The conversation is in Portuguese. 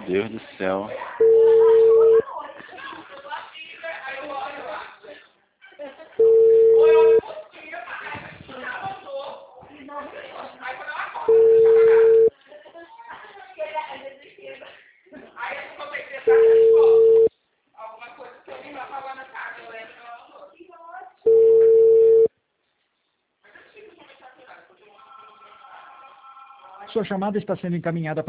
Deus do céu. Sua chamada está sendo encaminhada para